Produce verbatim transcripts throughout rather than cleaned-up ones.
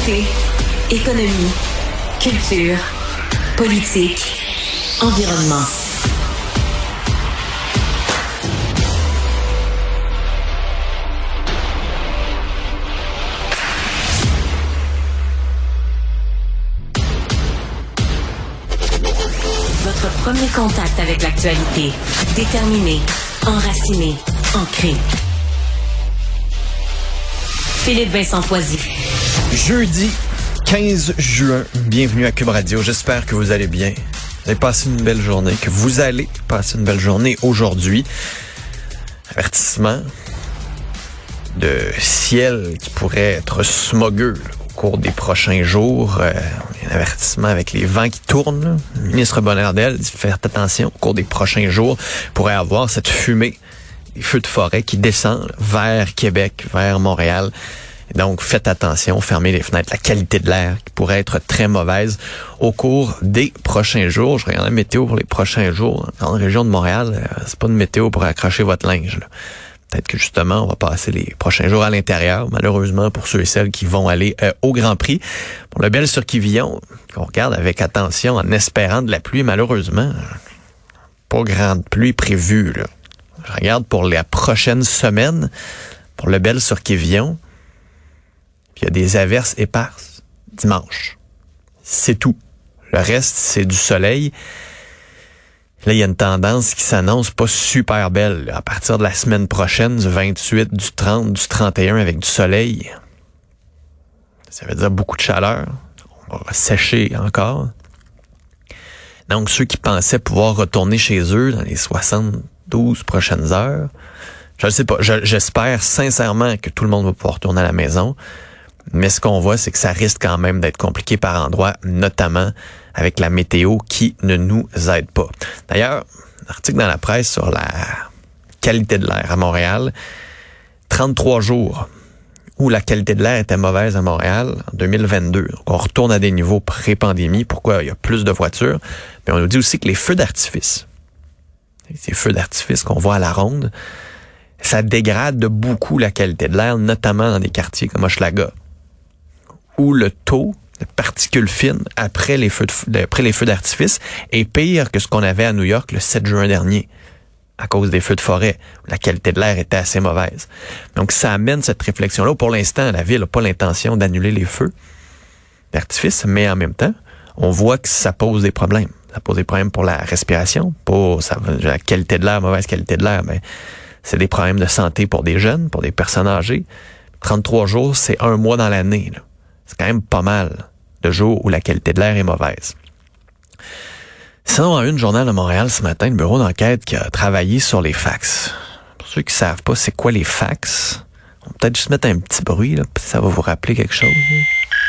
Santé, économie, culture, politique, environnement. Votre premier contact avec l'actualité. Déterminé, enraciné, ancré. Philippe Vincent Foisy. Jeudi quinze juin, bienvenue à Cube Radio. J'espère que vous allez bien. Vous avez passé une belle journée, que vous allez passer une belle journée aujourd'hui. Avertissement de ciel qui pourrait être smogueux là, au cours des prochains jours. Euh, un avertissement avec les vents qui tournent. Là. Le ministre Bonnardel dit faites attention au cours des prochains jours. Pourrait avoir cette fumée, des feux de forêt qui descendent vers Québec, vers Montréal. Et donc, faites attention, fermez les fenêtres. La qualité de l'air qui pourrait être très mauvaise au cours des prochains jours. Je regarde la météo pour les prochains jours. Dans la région de Montréal, c'est pas une météo pour accrocher votre linge. Là. Peut-être que justement, on va passer les prochains jours à l'intérieur, malheureusement pour ceux et celles qui vont aller euh, au Grand Prix. Pour le Belle-sur-Quivillon, qu'on regarde avec attention en espérant de la pluie, malheureusement, pas grande pluie prévue. Là. Je regarde pour la prochaine semaine, pour le Belle-sur-Quivillon, puis il y a des averses éparses dimanche. C'est tout. Le reste, c'est du soleil. Là, il y a une tendance qui s'annonce pas super belle. Là. À partir de la semaine prochaine, du vingt-huit, du trente, du trente et un, avec du soleil, ça veut dire beaucoup de chaleur. On va sécher encore. Donc, ceux qui pensaient pouvoir retourner chez eux dans les soixante-douze prochaines heures, je ne sais pas. Je, j'espère sincèrement que tout le monde va pouvoir retourner à la maison. Mais ce qu'on voit, c'est que ça risque quand même d'être compliqué par endroits, notamment avec la météo qui ne nous aide pas. D'ailleurs, un article dans la presse sur la qualité de l'air à Montréal, trente-trois jours où la qualité de l'air était mauvaise à Montréal en deux mille vingt-deux. Donc on retourne à des niveaux pré-pandémie. Pourquoi? Il y a plus de voitures. Mais on nous dit aussi que les feux d'artifice, ces feux d'artifice qu'on voit à la ronde, ça dégrade de beaucoup la qualité de l'air, notamment dans des quartiers comme Hochelaga, où le taux de particules fines après les feux de, après les feux d'artifice est pire que ce qu'on avait à New York le sept juin dernier, à cause des feux de forêt, où la qualité de l'air était assez mauvaise. Donc, ça amène cette réflexion-là. Pour l'instant, la ville n'a pas l'intention d'annuler les feux d'artifice, mais en même temps, on voit que ça pose des problèmes. Ça pose des problèmes pour la respiration, pour ça, la qualité de l'air, mauvaise qualité de l'air, mais c'est des problèmes de santé pour des jeunes, pour des personnes âgées. trente-trois jours, c'est un mois dans l'année, là. C'est quand même pas mal de jours où la qualité de l'air est mauvaise. Sinon, à une journal de Montréal ce matin, le bureau d'enquête qui a travaillé sur les fax. Pour ceux qui savent pas c'est quoi les fax, on va peut-être juste mettre un petit bruit, là, puis ça va vous rappeler quelque chose. Là.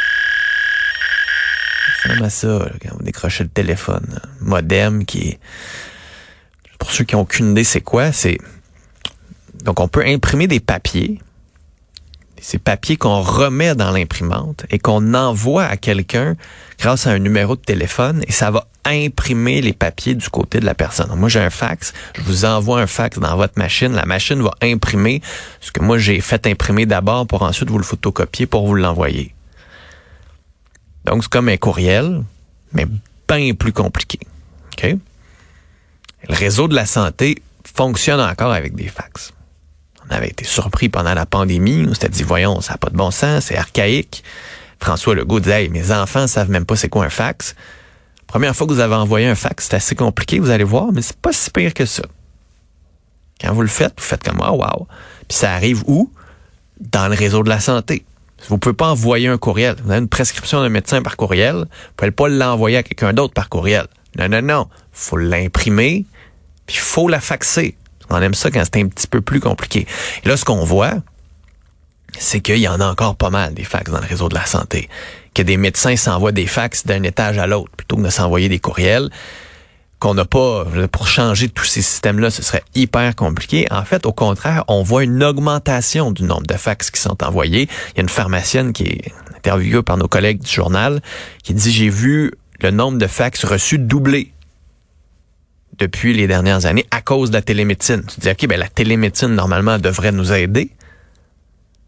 Ça ressemble à ça, là, quand vous décrochez le téléphone. Là. Modem qui est... Pour ceux qui n'ont aucune idée c'est quoi, c'est... Donc, on peut imprimer des papiers. Ces papiers qu'on remet dans l'imprimante et qu'on envoie à quelqu'un grâce à un numéro de téléphone et ça va imprimer les papiers du côté de la personne. Donc moi, j'ai un fax, je vous envoie un fax dans votre machine. La machine va imprimer ce que moi, j'ai fait imprimer d'abord pour ensuite vous le photocopier pour vous l'envoyer. Donc, c'est comme un courriel, mais bien plus compliqué. OK? Le réseau de la santé fonctionne encore avec des fax. On avait été surpris pendant la pandémie. On s'était dit, voyons, ça n'a pas de bon sens, c'est archaïque. François Legault disait, hey, mes enfants savent même pas c'est quoi un fax. Première fois que vous avez envoyé un fax, c'est assez compliqué, vous allez voir, mais c'est pas si pire que ça. Quand vous le faites, vous faites comme, oh, wow. Puis ça arrive où? Dans le réseau de la santé. Vous pouvez pas envoyer un courriel. Vous avez une prescription d'un médecin par courriel. Vous pouvez pas l'envoyer à quelqu'un d'autre par courriel. Non, non, non. Faut l'imprimer, puis il faut la faxer. On aime ça quand c'est un petit peu plus compliqué. Et là, ce qu'on voit, c'est qu'il y en a encore pas mal des fax dans le réseau de la santé. Que des médecins s'envoient des fax d'un étage à l'autre plutôt que de s'envoyer des courriels. Qu'on n'a pas, pour changer tous ces systèmes-là, ce serait hyper compliqué. En fait, au contraire, on voit une augmentation du nombre de fax qui sont envoyés. Il y a une pharmacienne qui est interviewée par nos collègues du journal qui dit, j'ai vu le nombre de fax reçus doubler depuis les dernières années à cause de la télémédecine. Tu te dis, OK, ben la télémédecine, normalement, devrait nous aider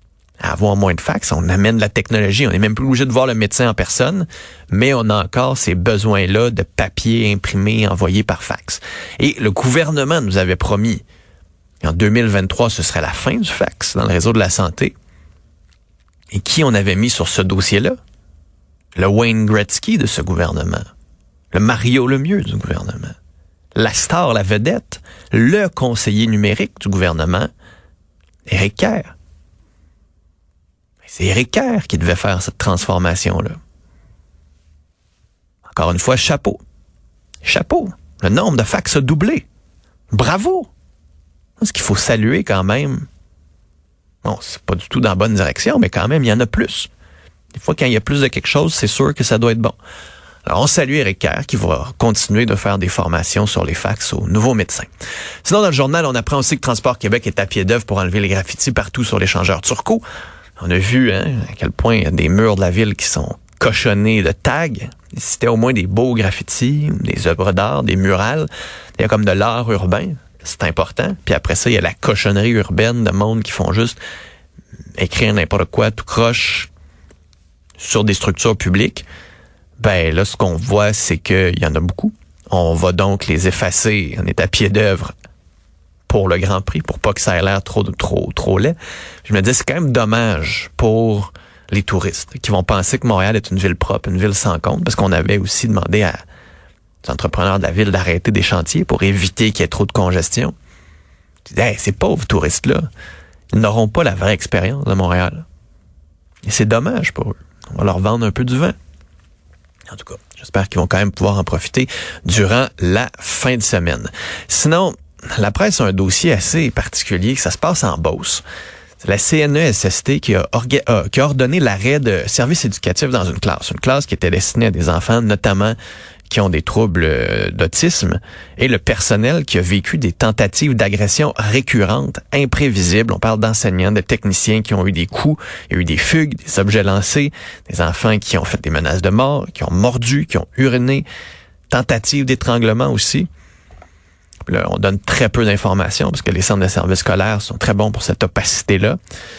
à avoir moins de fax. On amène la technologie. On n'est même plus obligé de voir le médecin en personne, mais on a encore ces besoins-là de papier imprimé, envoyé par fax. Et le gouvernement nous avait promis qu'en deux mille vingt-trois, ce serait la fin du fax dans le réseau de la santé. Et qui on avait mis sur ce dossier-là? Le Wayne Gretzky de ce gouvernement. Le Mario Lemieux du gouvernement. La star, la vedette, le conseiller numérique du gouvernement, Éric Kerr. C'est Éric Kerr qui devait faire cette transformation-là. Encore une fois, chapeau. Chapeau. Le nombre de fax a doublé. Bravo. Ce qu'il faut saluer quand même. Bon, c'est pas du tout dans la bonne direction, mais quand même, il y en a plus. Des fois, quand il y a plus de quelque chose, c'est sûr que ça doit être bon. Alors, on salue Éric Kerr qui va continuer de faire des formations sur les fax aux nouveaux médecins. Sinon, dans le journal, on apprend aussi que Transport Québec est à pied d'œuvre pour enlever les graffitis partout sur l'échangeur Turcot. On a vu hein, à quel point il y a des murs de la ville qui sont cochonnés de tags. C'était au moins des beaux graffitis, des œuvres d'art, des murales. Il y a comme de l'art urbain. C'est important. Puis après ça, il y a la cochonnerie urbaine de monde qui font juste écrire n'importe quoi, tout croche sur des structures publiques. Ben là, ce qu'on voit, c'est qu'il y en a beaucoup. On va donc les effacer. On est à pied d'œuvre pour le Grand Prix, pour pas que ça ait l'air trop, trop, trop laid. Je me dis, c'est quand même dommage pour les touristes qui vont penser que Montréal est une ville propre, une ville sans compte, parce qu'on avait aussi demandé à les entrepreneurs de la ville d'arrêter des chantiers pour éviter qu'il y ait trop de congestion. Je dis, hey, ces pauvres touristes-là, ils n'auront pas la vraie expérience de Montréal. Et c'est dommage pour eux. On va leur vendre un peu du vent. En tout cas, j'espère qu'ils vont quand même pouvoir en profiter durant la fin de semaine. Sinon, la presse a un dossier assez particulier, que ça se passe en Beauce. C'est la C N E S S T qui a, orga- euh, qui a ordonné l'arrêt de services éducatifs dans une classe. Une classe qui était destinée à des enfants, notamment qui ont des troubles d'autisme, et le personnel qui a vécu des tentatives d'agression récurrentes, imprévisibles. On parle d'enseignants, de techniciens qui ont eu des coups, il y a eu des fugues, des objets lancés, des enfants qui ont fait des menaces de mort, qui ont mordu, qui ont uriné, tentatives d'étranglement aussi. Là, on donne très peu d'informations parce que les centres de services scolaires sont très bons pour cette opacité-là.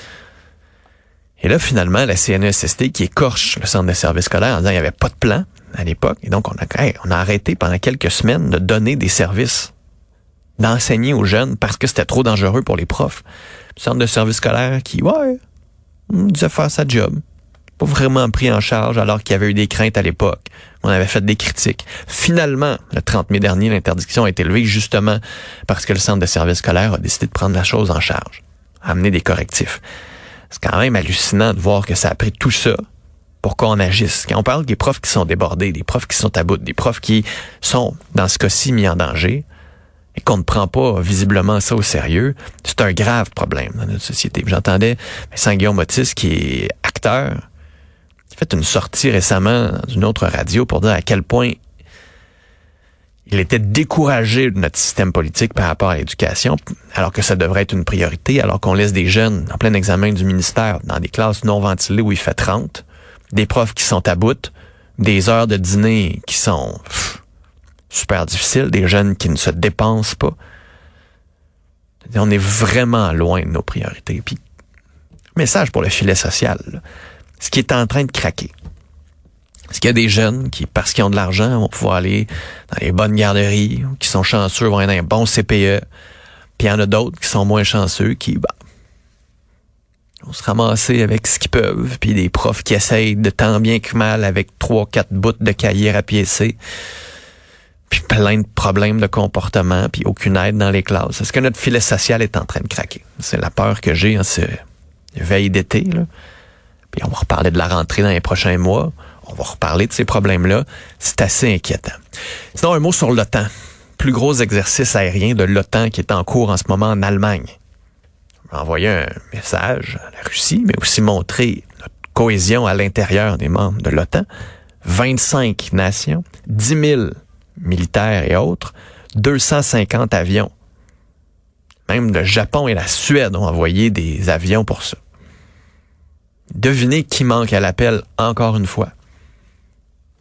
Et là, finalement, la C N E S S T qui écorche le centre de services scolaires en disant qu'il n'y avait pas de plan à l'époque. Et donc, on a, hey, on a arrêté pendant quelques semaines de donner des services, d'enseigner aux jeunes parce que c'était trop dangereux pour les profs. Le centre de services scolaires qui, ouais, disait faire sa job. Pas vraiment pris en charge alors qu'il y avait eu des craintes à l'époque. On avait fait des critiques. Finalement, le trente mai dernier, l'interdiction a été levée justement parce que le centre de services scolaires a décidé de prendre la chose en charge, amener des correctifs. C'est quand même hallucinant de voir que ça a pris tout ça pour qu'on agisse. Quand on parle des profs qui sont débordés, des profs qui sont à bout, des profs qui sont, dans ce cas-ci, mis en danger et qu'on ne prend pas visiblement ça au sérieux, c'est un grave problème dans notre société. J'entendais Vincent Guillaume Otis, qui est acteur, qui a fait une sortie récemment dans une autre radio pour dire à quel point il était découragé de notre système politique par rapport à l'éducation, alors que ça devrait être une priorité, alors qu'on laisse des jeunes en plein examen du ministère dans des classes non ventilées où il fait trente, des profs qui sont à bout, des heures de dîner qui sont pff, super difficiles, des jeunes qui ne se dépensent pas. On est vraiment loin de nos priorités. Puis, message pour le filet social, là, ce qui est en train de craquer. Est-ce qu'il y a des jeunes qui, parce qu'ils ont de l'argent, vont pouvoir aller dans les bonnes garderies, qui sont chanceux, vont aller dans un bon C P E, puis il y en a d'autres qui sont moins chanceux, qui, bah, vont se ramasser avec ce qu'ils peuvent, puis des profs qui essayent de tant bien que mal avec trois, quatre bouts de cahiers rapiécés, puis plein de problèmes de comportement, puis aucune aide dans les classes. Est-ce que notre filet social est en train de craquer? C'est la peur que j'ai en ce veille d'été, là. Puis on va reparler de la rentrée dans les prochains mois. On va reparler de ces problèmes-là. C'est assez inquiétant. Sinon, un mot sur l'OTAN. Plus gros exercice aérien de l'OTAN qui est en cours en ce moment en Allemagne. On va envoyer un message à la Russie, mais aussi montrer notre cohésion à l'intérieur des membres de l'OTAN. vingt-cinq nations, dix mille militaires et autres, deux cent cinquante avions. Même le Japon et la Suède ont envoyé des avions pour ça. Devinez qui manque à l'appel encore une fois.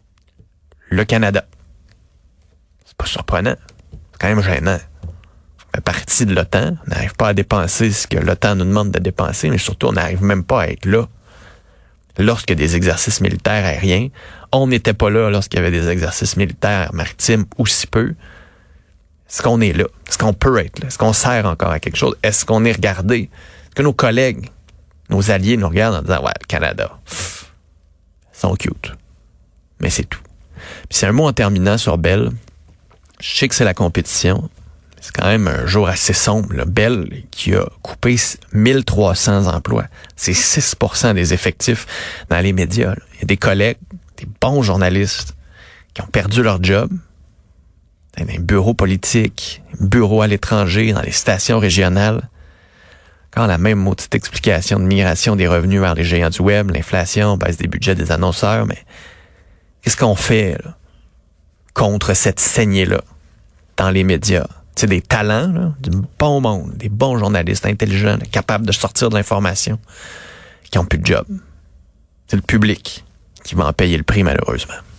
Le Canada. C'est pas surprenant. C'est quand même gênant. fait partie de l'OTAN. On n'arrive pas à dépenser ce que l'OTAN nous demande de dépenser, mais surtout, on n'arrive même pas à être là lorsque des exercices militaires aériens. On n'était pas là lorsqu'il y avait des exercices militaires maritimes ou si peu. Est-ce qu'on est là? Est-ce qu'on peut être là? Est-ce qu'on sert encore à quelque chose? Est-ce qu'on est regardé? Est-ce que nos collègues, nos alliés nous regardent en disant « Ouais, le Canada, pff, ils sont cute. » Mais c'est tout. Puis c'est un mot en terminant sur Bell. Je sais que c'est la compétition. C'est quand même un jour assez sombre. Là. Bell qui a coupé mille trois cents emplois. C'est six pour cent des effectifs dans les médias. Là. Il y a des collègues, des bons journalistes qui ont perdu leur job dans les bureaux politiques, bureaux à l'étranger, dans les stations régionales. Quand la même maudite explication de migration des revenus vers les géants du web, l'inflation, baisse des budgets des annonceurs, mais qu'est-ce qu'on fait là, contre cette saignée-là dans les médias? C'est des talents, là, du bon monde, des bons journalistes intelligents, là, capables de sortir de l'information, qui n'ont plus de job. C'est le public qui va en payer le prix, malheureusement.